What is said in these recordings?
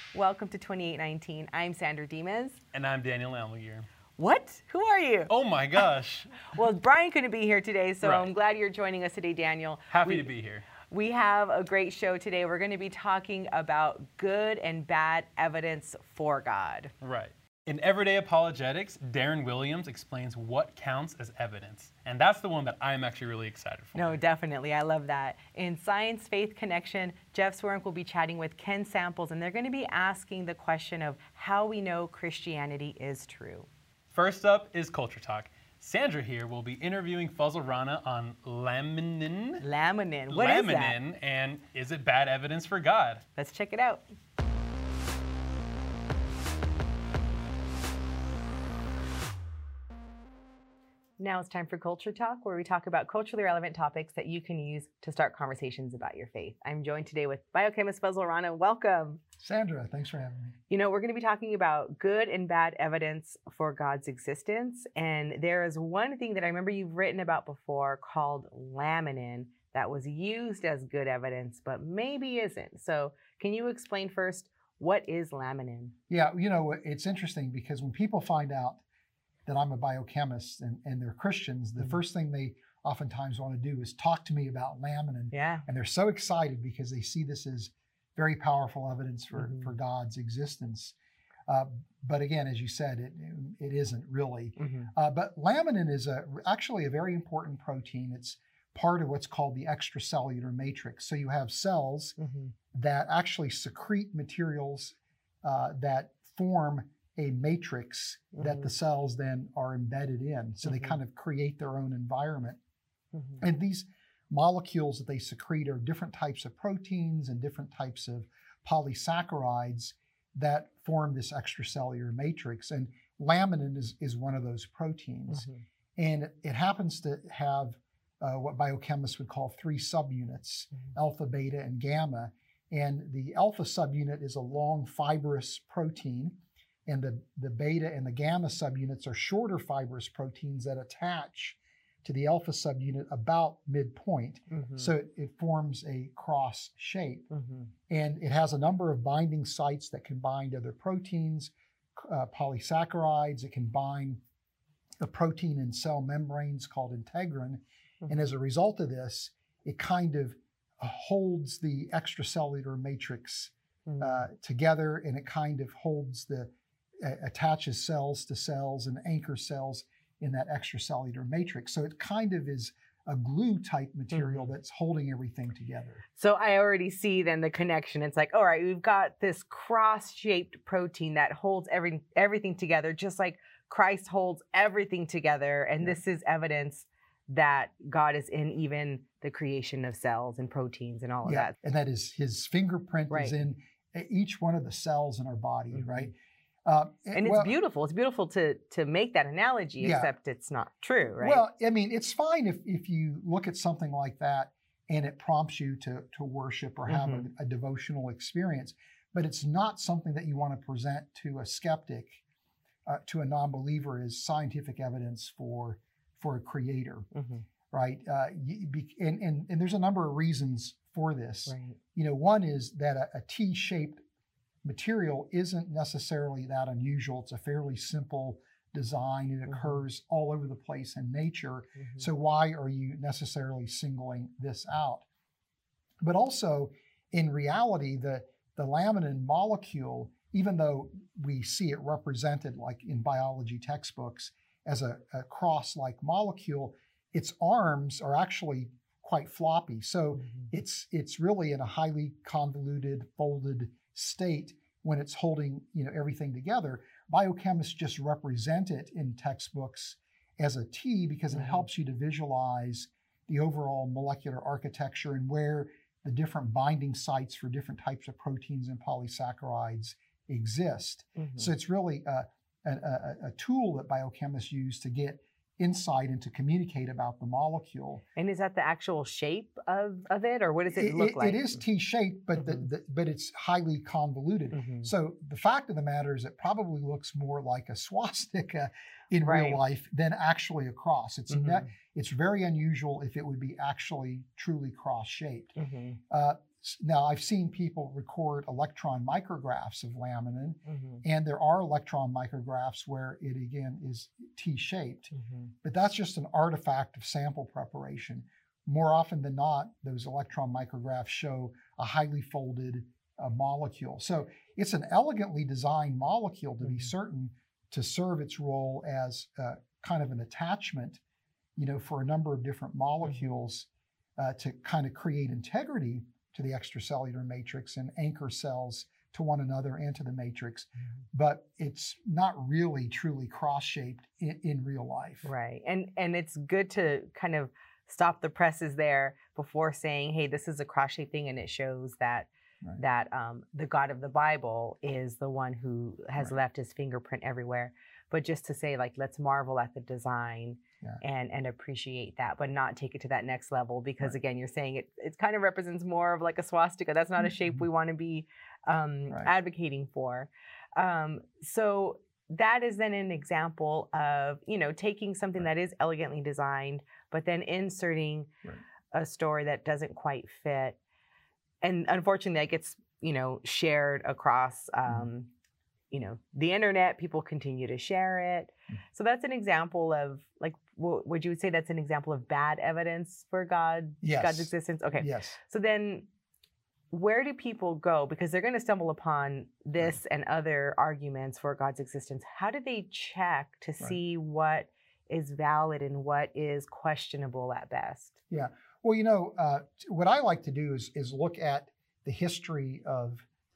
Welcome to 2819. I'm Sandra Dimas. And I'm Daniel Almaguer. What? Who are you? Oh my gosh. Well, Brian couldn't be here today, so Right. I'm glad you're joining us today, Daniel. Happy to be here. We have a great show today. We're going to be talking about good and bad evidence for God. Right. In Everyday Apologetics, Darren Williams explains what counts as evidence. And that's the one that I'm actually really excited for. No, definitely. I love that. In Science Faith Connection, Jeff Swerenk will be chatting with Ken Samples, and they're going to be asking the question of how we know Christianity is true. First up is Culture Talk. Sandra here will be interviewing Fazl Rana on laminin. Laminin. What is that? Laminin, and is it bad evidence for God? Let's check it out. Now it's time for Culture Talk, where we talk about culturally relevant topics that you can use to start conversations about your faith. I'm joined today with biochemist Fazl Rana. Welcome. Sandra, thanks for having me. You know, we're going to be talking about good and bad evidence for God's existence. And there is one thing that I remember you've written about before called laminin that was used as good evidence, but maybe isn't. So can you explain first, what is laminin? Yeah, you know, it's interesting because when people find out that I'm a biochemist and they're Christians, the first thing they oftentimes want to do is talk to me about laminin. Yeah. And they're so excited because they see this as very powerful evidence for God's existence. But again, as you said, it isn't really. But laminin is actually a very important protein. It's part of what's called the extracellular matrix. So you have cells that actually secrete materials that form a matrix that the cells then are embedded in. So they kind of create their own environment. And these molecules that they secrete are different types of proteins and different types of polysaccharides that form this extracellular matrix. And laminin is one of those proteins. And it happens to have what biochemists would call three subunits, alpha, beta, and gamma. And the alpha subunit is a long fibrous protein, and the beta and the gamma subunits are shorter fibrous proteins that attach to the alpha subunit about midpoint. So it forms a cross shape. And it has a number of binding sites that can bind other proteins, polysaccharides. It can bind a protein in cell membranes called integrin. And as a result of this, it kind of holds the extracellular matrix together, and it kind of holds attaches cells to cells and anchors cells in that extracellular matrix. So it kind of is a glue type material that's holding everything together. So I already see then the connection. It's like, all right, we've got this cross-shaped protein that holds everything together, just like Christ holds everything together. And this is evidence that God is in even the creation of cells and proteins and all of that. And that is his fingerprint is in each one of the cells in our body, right? And it's beautiful. It's beautiful to make that analogy, except it's not true, right? Well, I mean, it's fine if you look at something like that and it prompts you to worship or have a devotional experience, but it's not something that you want to present to a skeptic, to a non-believer as scientific evidence for a creator, right? And there's a number of reasons for this. Right. You know, one is that a T-shaped material isn't necessarily that unusual. It's a fairly simple design. It occurs all over the place in nature. So why are you necessarily singling this out? But also, in reality, the laminin molecule, even though we see it represented like in biology textbooks as a cross-like molecule, its arms are actually quite floppy. So it's really in a highly convoluted, folded state when it's holding everything together. Biochemists just represent it in textbooks as a T because it helps you to visualize the overall molecular architecture and where the different binding sites for different types of proteins and polysaccharides exist. So it's really a tool that biochemists use to get insight and to communicate about the molecule. And is that the actual shape of it, or what does it look like? It is T-shaped, but but it's highly convoluted. So the fact of the matter is it probably looks more like a swastika in real life than actually a cross. It's very unusual if it would be actually truly cross-shaped. now I've seen people record electron micrographs of laminin, Mm-hmm. and there are electron micrographs where it again is T-shaped, Mm-hmm. but that's just an artifact of sample preparation. More often than not, those electron micrographs show a highly folded molecule. So it's an elegantly designed molecule to be certain to serve its role as kind of an attachment, for a number of different molecules to kind of create integrity to the extracellular matrix and anchor cells to one another and to the matrix. But it's not really truly cross-shaped in real life. Right. And it's good to kind of stop the presses there before saying, hey, this is a cross-shaped thing, and it shows that the God of the Bible is the one who has left his fingerprint everywhere. But just to say, like, let's marvel at the design and appreciate that, but not take it to that next level, because again, you're saying it kind of represents more of like a swastika. That's not a shape we want to be advocating for. So that is then an example of, taking something that is elegantly designed, but then inserting a story that doesn't quite fit. And unfortunately, that gets, shared across, the internet. People continue to share it. So that's an example of, like, would you say that's an example of bad evidence for God's existence? Okay. Yes. So then where do people go? Because they're going to stumble upon this and other arguments for God's existence. How do they check to see what is valid and what is questionable at best? Yeah. Well, what I like to do is look at the history of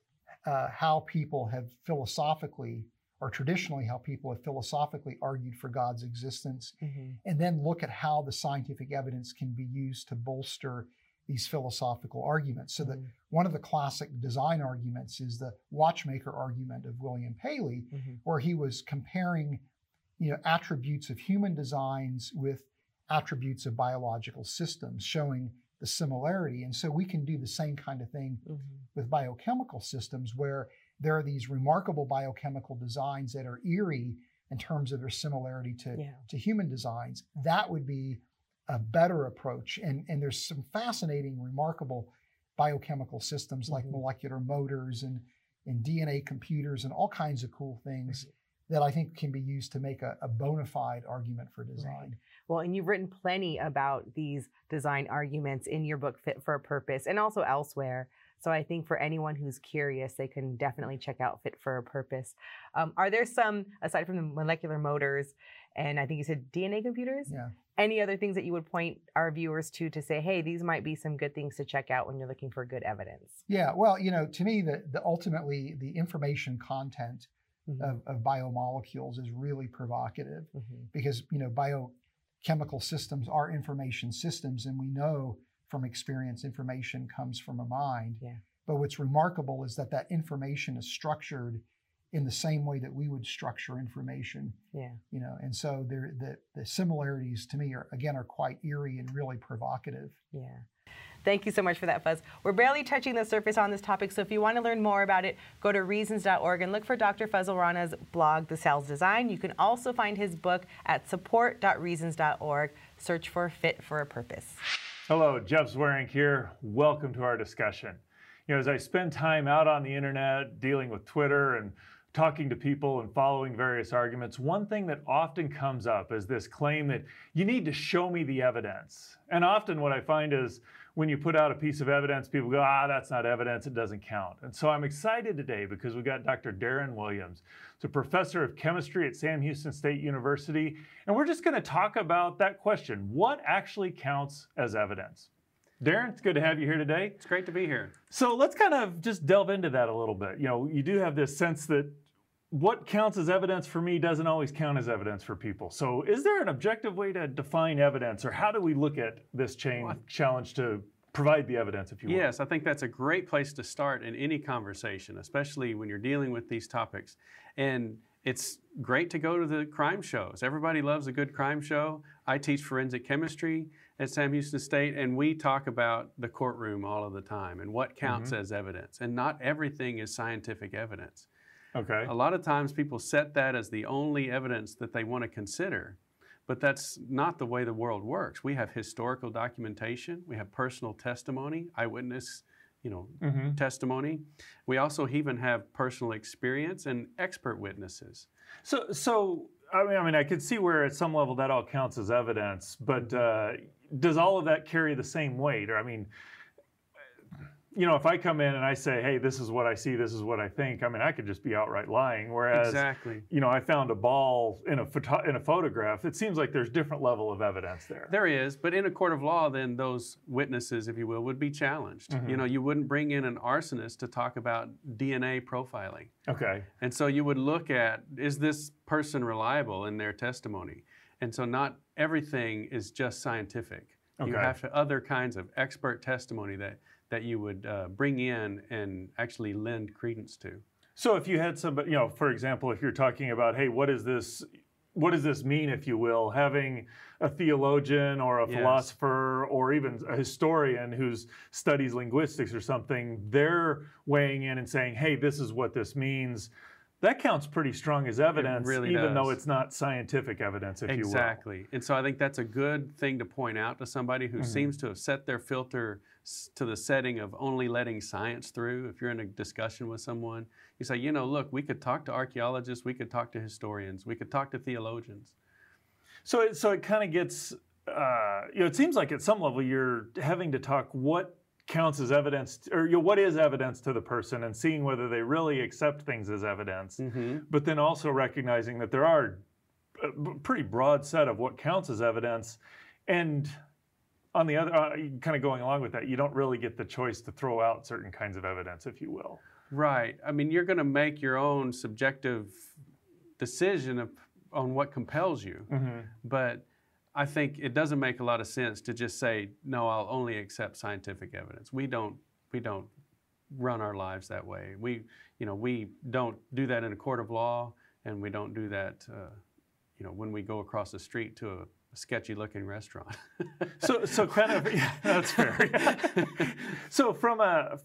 how people have philosophically, or traditionally how people have philosophically argued for God's existence, and then look at how the scientific evidence can be used to bolster these philosophical arguments. So that one of the classic design arguments is the watchmaker argument of William Paley, where he was comparing, attributes of human designs with attributes of biological systems, showing the similarity. And so we can do the same kind of thing with biochemical systems, where there are these remarkable biochemical designs that are eerie in terms of their similarity to human designs. That would be a better approach. And there's some fascinating, remarkable biochemical systems like molecular motors and DNA computers and all kinds of cool things that I think can be used to make a bona fide argument for design. Right. Well, and you've written plenty about these design arguments in your book, Fit for a Purpose, and also elsewhere. So I think for anyone who's curious, they can definitely check out Fit for a Purpose. Are there some, aside from the molecular motors, and I think you said DNA computers? Yeah. Any other things that you would point our viewers to say, hey, these might be some good things to check out when you're looking for good evidence? Yeah, well, to me, ultimately, the information content of biomolecules is really provocative because, biochemical systems are information systems, and we know from experience information comes from a mind. Yeah. But what's remarkable is that information is structured in the same way that we would structure information. Yeah. And so the similarities to me are quite eerie and really provocative. Yeah. Thank you so much for that, Fuzz. We're barely touching the surface on this topic, so if you want to learn more about it, go to reasons.org and look for Dr. Faisal Rana's blog, The Cells Design. You can also find his book at support.reasons.org. Search for Fit for a Purpose. Hello, Jeff Zwerenk here. Welcome to our discussion. As I spend time out on the internet dealing with Twitter and talking to people and following various arguments, one thing that often comes up is this claim that you need to show me the evidence. And often what I find is when you put out a piece of evidence, people go, that's not evidence, it doesn't count. And so I'm excited today because we've got Dr. Darren Williams. He's a professor of chemistry at Sam Houston State University. And we're just going to talk about that question. What actually counts as evidence? Darren, it's good to have you here today. It's great to be here. So let's kind of just delve into that a little bit. You do have this sense that what counts as evidence for me doesn't always count as evidence for people. So is there an objective way to define evidence, or how do we look at this challenge to provide the evidence, if you will? Yes, I think that's a great place to start in any conversation, especially when you're dealing with these topics. And it's great to go to the crime shows. Everybody loves a good crime show. I teach forensic chemistry at Sam Houston State, and we talk about the courtroom all of the time and what counts as evidence. And not everything is scientific evidence. Okay. A lot of times people set that as the only evidence that they want to consider, but that's not the way the world works. We have historical documentation, we have personal testimony, eyewitness testimony. We also even have personal experience and expert witnesses. So I mean, I could see where at some level that all counts as evidence, but does all of that carry the same weight? Or I mean, if I come in and I say, hey, this is what I see, this is what I think, I mean, I could just be outright lying. Whereas, exactly. I found a ball in a photograph. It seems like there's different level of evidence there. There is, but in a court of law, then those witnesses, if you will, would be challenged. You wouldn't bring in an arsonist to talk about DNA profiling. Okay. And so you would look at, is this person reliable in their testimony? And so not everything is just scientific. Okay. You have other kinds of expert testimony that you would bring in and actually lend credence to. So if you had somebody, for example, if you're talking about, hey, what does this mean, if you will, having a theologian or a philosopher or even a historian who studies linguistics or something, they're weighing in and saying, hey, this is what this means. That counts pretty strong as evidence, even though it's not scientific evidence, if you will. Exactly. And so I think that's a good thing to point out to somebody who seems to have set their filter to the setting of only letting science through. If you're in a discussion with someone, you say, look, we could talk to archaeologists, we could talk to historians, we could talk to theologians. So it kind of gets, it seems like at some level you're having to talk what counts as evidence, or what is evidence to the person, and seeing whether they really accept things as evidence, but then also recognizing that there are a pretty broad set of what counts as evidence, and on the other, kind of going along with that, you don't really get the choice to throw out certain kinds of evidence, if you will. Right. I mean, you're going to make your own subjective decision on what compels you, but I think it doesn't make a lot of sense to just say, no, I'll only accept scientific evidence. We don't run our lives that way. We don't do that in a court of law, and we don't do that, when we go across the street to a sketchy-looking restaurant. So kind of, yeah, that's fair. So from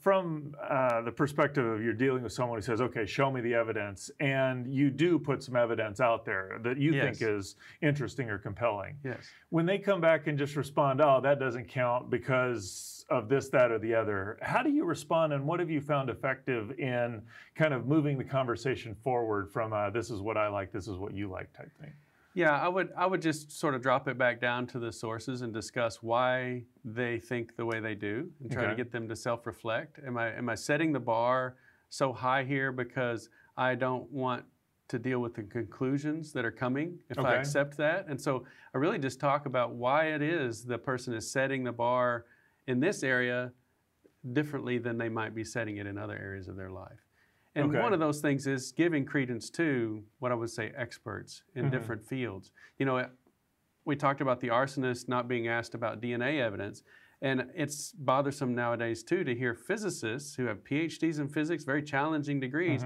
the perspective of you're dealing with someone who says, okay, show me the evidence, and you do put some evidence out there that you think is interesting or compelling. Yes. When they come back and just respond, oh, that doesn't count because of this, that, or the other, how do you respond, and what have you found effective in kind of moving the conversation forward from this is what I like, this is what you like type thing? Yeah, I would just sort of drop it back down to the sources and discuss why they think the way they do, and try to get them to self-reflect. Am I setting the bar so high here because I don't want to deal with the conclusions that are coming if I accept that? And so I really just talk about why it is the person is setting the bar in this area differently than they might be setting it in other areas of their life. And one of those things is giving credence to what I would say experts in different fields. We talked about the arsonist not being asked about DNA evidence, and it's bothersome nowadays too to hear physicists who have PhDs in physics, very challenging degrees,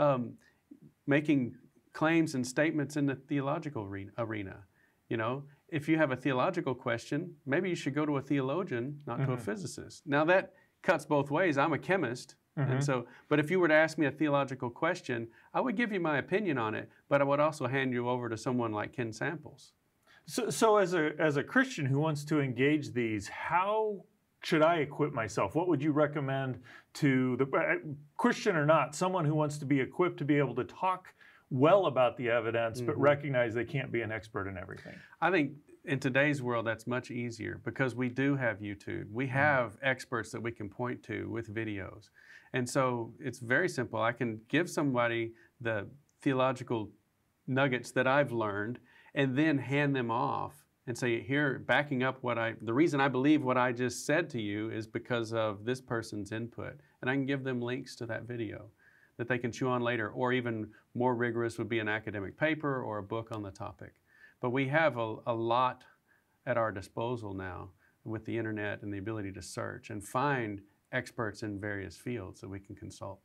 making claims and statements in the theological arena. If you have a theological question, maybe you should go to a theologian, not to a physicist. Now that cuts both ways. I'm a chemist. And so, but if you were to ask me a theological question, I would give you my opinion on it, but I would also hand you over to someone like Ken Samples. So as a Christian who wants to engage these, how should I equip myself? What would you recommend to the Christian or not, someone who wants to be equipped to be able to talk well about the evidence, but recognize they can't be an expert in everything? I think in today's world, that's much easier because we do have YouTube. We have experts that we can point to with videos. And so it's very simple. I can give somebody the theological nuggets that I've learned and then hand them off and say, here, backing up the reason I believe what I just said to you is because of this person's input. And I can give them links to that video that they can chew on later, or even more rigorous would be an academic paper or a book on the topic. But we have a lot at our disposal now with the internet and the ability to search and find experts in various fields that we can consult.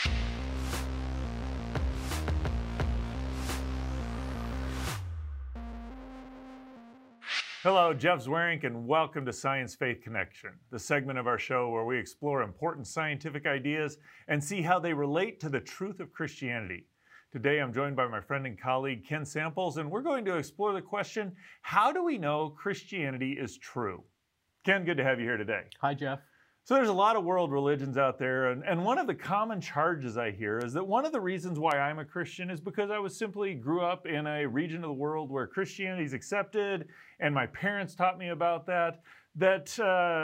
Hello, Jeff Zweerink, and welcome to Science Faith Connection, the segment of our show where we explore important scientific ideas and see how they relate to the truth of Christianity. Today, I'm joined by my friend and colleague, Ken Samples, and we're going to explore the question, how do we know Christianity is true? Ken, good to have you here today. Hi, Jeff. So there's a lot of world religions out there, and one of the common charges I hear is that one of the reasons why I'm a Christian is because I was simply grew up in a region of the world where Christianity is accepted, and my parents taught me about that. That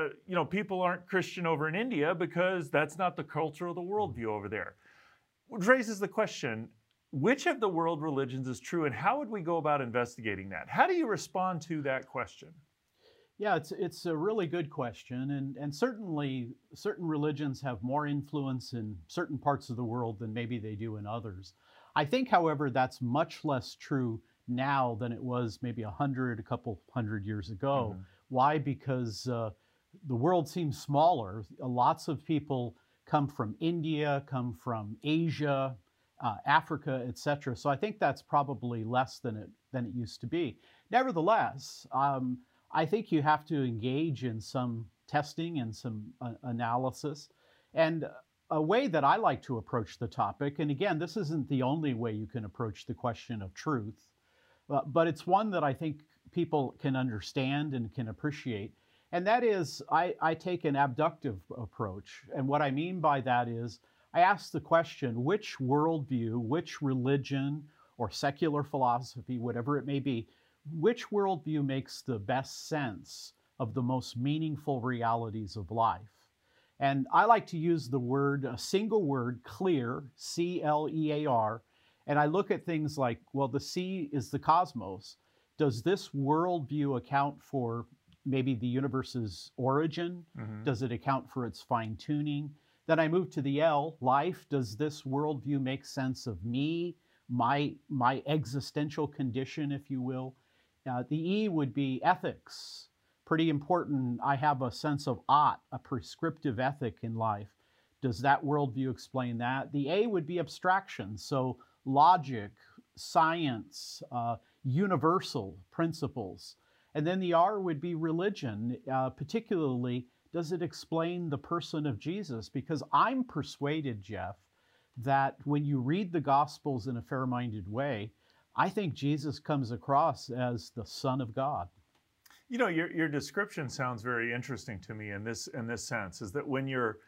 people aren't Christian over in India because that's not the culture or the worldview over there. Which raises the question, which of the world religions is true, and how would we go about investigating that? How do you respond to that question? Yeah, it's a really good question, and certainly certain religions have more influence in certain parts of the world than maybe they do in others. I think, however, that's much less true now than it was maybe a couple hundred years ago. Mm-hmm. Why? Because the world seems smaller. Lots of people come from India, come from Asia, Africa, etc. So I think that's probably less than it used to be. Nevertheless, I think you have to engage in some testing and some analysis. And a way that I like to approach the topic, and again, this isn't the only way you can approach the question of truth, but it's one that I think people can understand and can appreciate. And that is, I take an abductive approach. And what I mean by that is, I ask the question, which worldview, which religion, or secular philosophy, whatever it may be, which worldview makes the best sense of the most meaningful realities of life? And I like to use a single word, clear, C-L-E-A-R, and I look at things like, well, the C is the cosmos. Does this worldview account for maybe the universe's origin? Mm-hmm. Does it account for its fine-tuning? Then I move to the L, life. Does this worldview make sense of me, my existential condition, if you will? The E would be ethics. Pretty important. I have a sense of ought, a prescriptive ethic in life. Does that worldview explain that? The A would be abstraction. So logic, science, universal principles. And then the R would be religion, particularly, does it explain the person of Jesus? Because I'm persuaded, Jeff, that when you read the Gospels in a fair-minded way, I think Jesus comes across as the Son of God. You know, your description sounds very interesting to me in this sense, is that when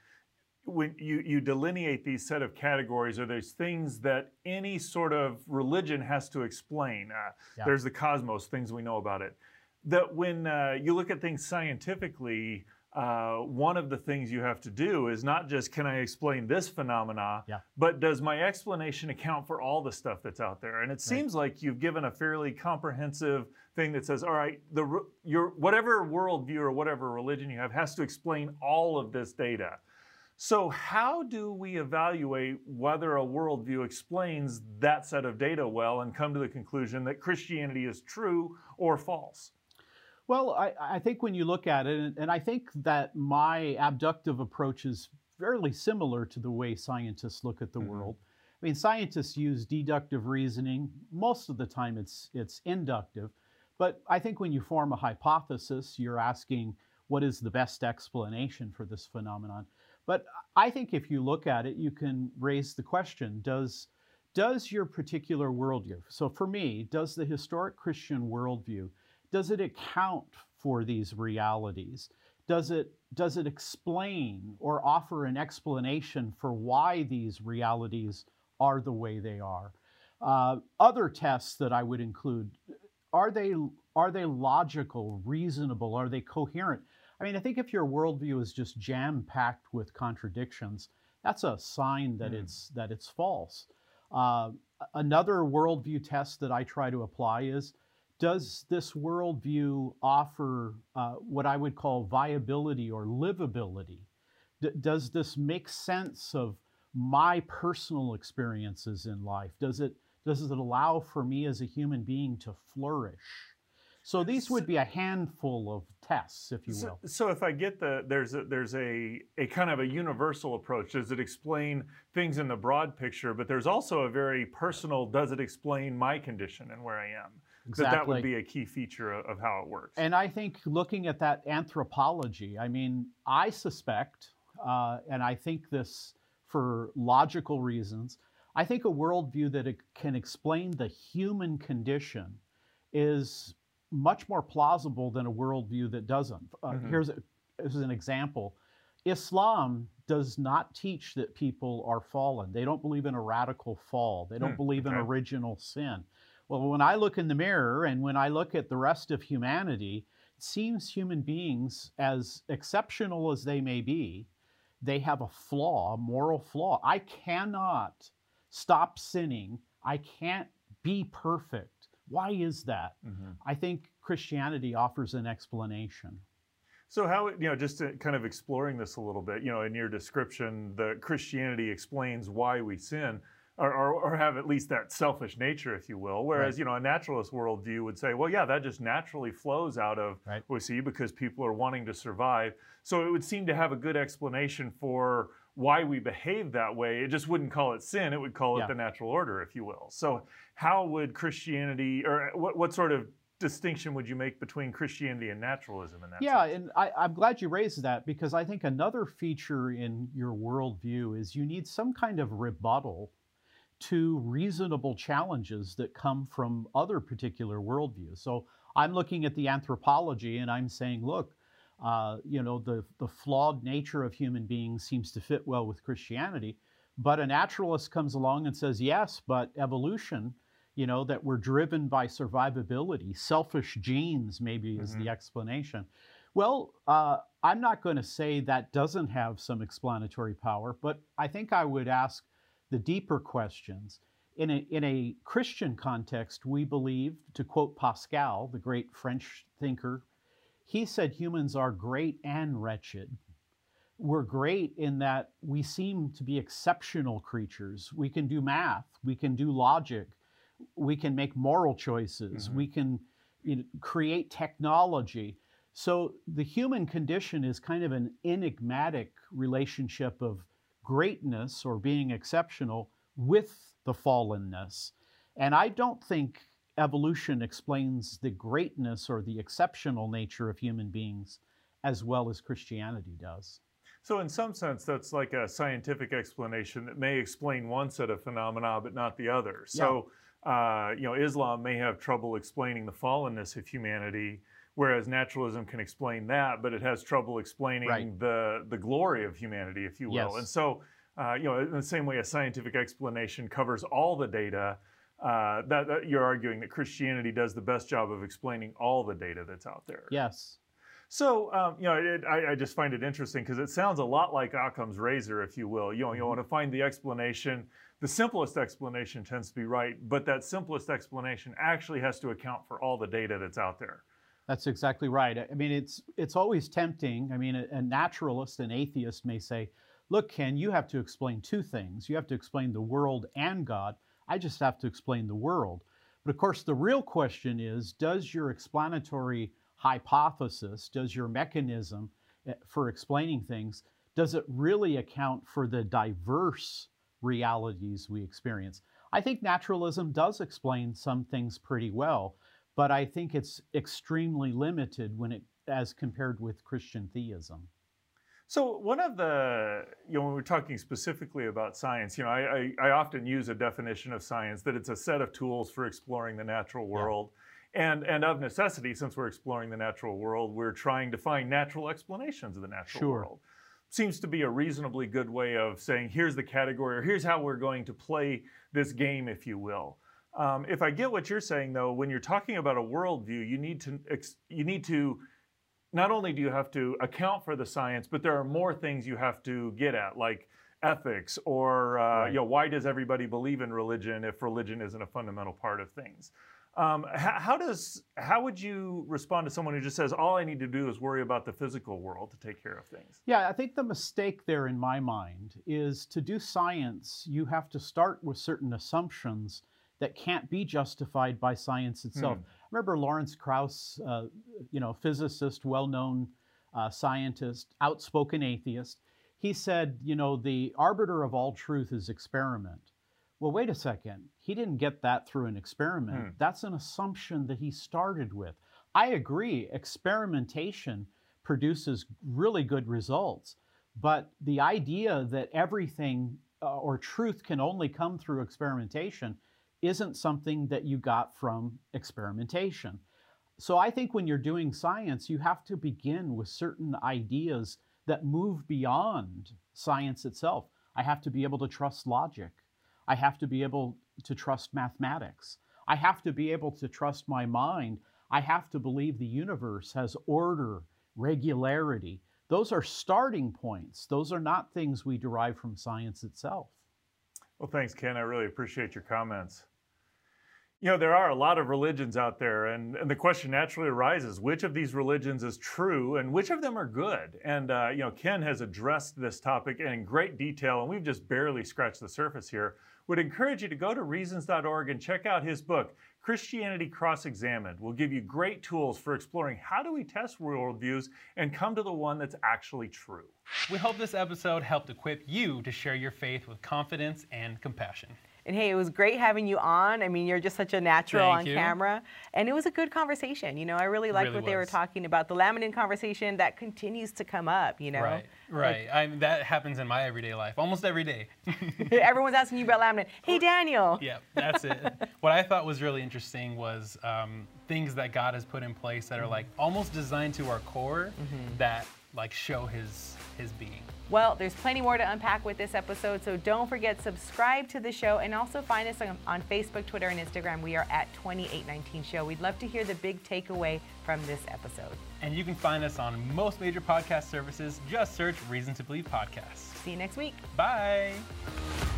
you delineate these set of categories, or there's things that any sort of religion has to explain. Yeah. There's the cosmos, things we know about it. That when you look at things scientifically, one of the things you have to do is not just, can I explain this phenomena, but does my explanation account for all the stuff that's out there? And it seems like you've given a fairly comprehensive thing that says, all right, your whatever worldview or whatever religion you have has to explain all of this data. So how do we evaluate whether a worldview explains that set of data well and come to the conclusion that Christianity is true or false? Well, I think when you look at it, and I think that my abductive approach is fairly similar to the way scientists look at the world. I mean, scientists use deductive reasoning. Most of the time it's inductive. But I think when you form a hypothesis, you're asking, what is the best explanation for this phenomenon? But I think if you look at it, you can raise the question, does your particular worldview, so for me, does the historic Christian worldview, does it account for these realities? Does it explain or offer an explanation for why these realities are the way they are? Other tests that I would include, are they logical, reasonable? Are they coherent? I mean, I think if your worldview is just jam-packed with contradictions, that's a sign that it's false. Another worldview test that I try to apply is, does this worldview offer what I would call viability or livability? Does this make sense of my personal experiences in life? Does it allow for me as a human being to flourish? So these would be a handful of tests, if you will. So if I get there's a kind of a universal approach. Does it explain things in the broad picture? But there's also a very personal, does it explain my condition and where I am? Exactly. That would be a key feature of how it works. And I think looking at that anthropology, I mean, I suspect, and I think this for logical reasons, I think a worldview that can explain the human condition is much more plausible than a worldview that doesn't. Here's an example. Islam does not teach that people are fallen. They don't believe in a radical fall. They don't believe in original sin. Well, when I look in the mirror and when I look at the rest of humanity, it seems human beings, as exceptional as they may be, they have a flaw, a moral flaw. I cannot stop sinning. I can't be perfect. Why is that? I think Christianity offers an explanation. So how, just to kind of exploring this a little bit, in your description, the Christianity explains why we sin, or have at least that selfish nature, if you will. Whereas, a naturalist worldview would say, well, yeah, that just naturally flows out of what we see because people are wanting to survive. So it would seem to have a good explanation for why we behave that way. It just wouldn't call it sin. It would call it the natural order, if you will. So how would Christianity, or what sort of distinction would you make between Christianity and naturalism in that sense? And I'm glad you raised that, because I think another feature in your worldview is you need some kind of rebuttal to reasonable challenges that come from other particular worldviews. So I'm looking at the anthropology and I'm saying, look, the flawed nature of human beings seems to fit well with Christianity. But a naturalist comes along and says, yes, but evolution, that we're driven by survivability, selfish genes maybe is the explanation. Well, I'm not going to say that doesn't have some explanatory power, but I think I would ask the deeper questions. In a Christian context, we believe, to quote Pascal, the great French thinker, he said humans are great and wretched. We're great in that we seem to be exceptional creatures. We can do math, we can do logic, we can make moral choices, we can create technology. So the human condition is kind of an enigmatic relationship of greatness or being exceptional with the fallenness. And I don't think evolution explains the greatness or the exceptional nature of human beings as well as Christianity does. So in some sense, that's like a scientific explanation that may explain one set of phenomena, but not the other. So, Islam may have trouble explaining the fallenness of humanity, whereas naturalism can explain that, but it has trouble explaining the glory of humanity, if you will. Yes. And so, in the same way a scientific explanation covers all the data, that you're arguing that Christianity does the best job of explaining all the data that's out there. Yes. So, I just find it interesting because it sounds a lot like Occam's razor, if you will. You want to find the explanation. The simplest explanation tends to be right, but that simplest explanation actually has to account for all the data that's out there. That's exactly right. I mean, it's always tempting. I mean, a naturalist, an atheist may say, look, Ken, you have to explain two things. You have to explain the world and God. I just have to explain the world. But of course, the real question is, does your explanatory hypothesis, does your mechanism for explaining things, does it really account for the diverse realities we experience? I think naturalism does explain some things pretty well, but I think it's extremely limited as compared with Christian theism. So one of the, when we're talking specifically about science, I often use a definition of science that it's a set of tools for exploring the natural world. And of necessity, since we're exploring the natural world, we're trying to find natural explanations of the natural world. Seems to be a reasonably good way of saying, here's the category, or here's how we're going to play this game, if you will. If I get what you're saying, though, when you're talking about a worldview, you need to not only do you have to account for the science, but there are more things you have to get at, like ethics, or why does everybody believe in religion if religion isn't a fundamental part of things? How would you respond to someone who just says, all I need to do is worry about the physical world to take care of things? Yeah, I think the mistake there in my mind is to do science, you have to start with certain assumptions that can't be justified by science itself. Remember Lawrence Krauss, physicist, well-known scientist, outspoken atheist. He said, the arbiter of all truth is experiment. Well, wait a second. He didn't get that through an experiment. That's an assumption that he started with. I agree, experimentation produces really good results, but the idea that everything or truth can only come through experimentation isn't something that you got from experimentation. So I think when you're doing science, you have to begin with certain ideas that move beyond science itself. I have to be able to trust logic. I have to be able to trust mathematics. I have to be able to trust my mind. I have to believe the universe has order, regularity. Those are starting points. Those are not things we derive from science itself. Well, thanks, Ken. I really appreciate your comments. You know, there are a lot of religions out there, and the question naturally arises, which of these religions is true and which of them are good? And, you know, Ken has addressed this topic in great detail, and we've just barely scratched the surface here. Would encourage you to go to reasons.org and check out his book, Christianity Cross-Examined. Will give you great tools for exploring how do we test worldviews and come to the one that's actually true. We hope this episode helped equip you to share your faith with confidence and compassion. And hey, it was great having you on. I mean, you're just such a natural on camera. And it was a good conversation. You know, I really liked what they were talking about. The laminin conversation that continues to come up, you know. Right. Like, that happens in my everyday life, almost every day. Everyone's asking you about laminin. Hey, Daniel. Yeah, that's it. What I thought was really interesting was things that God has put in place that are like almost designed to our core that like show his being. Well, there's plenty more to unpack with this episode, so don't forget, subscribe to the show and also find us on Facebook, Twitter, and Instagram. We are at 2819 Show. We'd love to hear the big takeaway from this episode. And you can find us on most major podcast services. Just search Reason to Believe Podcasts. See you next week. Bye.